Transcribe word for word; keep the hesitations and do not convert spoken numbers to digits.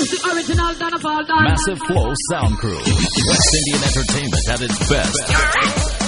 Original Donna Paul. Massive Flow Sound Crew. West Indian entertainment at its best.